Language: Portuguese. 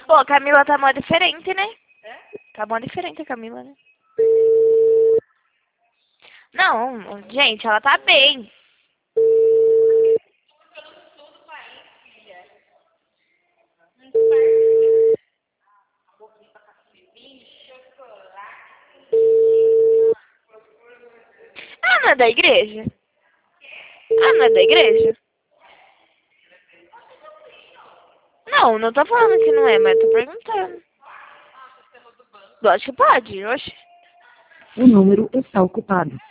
Pô, a Camila tá mó diferente, né? Tá mó diferente a Camila, né? Não, gente, ela tá bem. Ah, não é da igreja? Ah, não é da igreja? Não, não tô falando que não é, mas tô perguntando. Lógico que pode, oxe. O número está ocupado.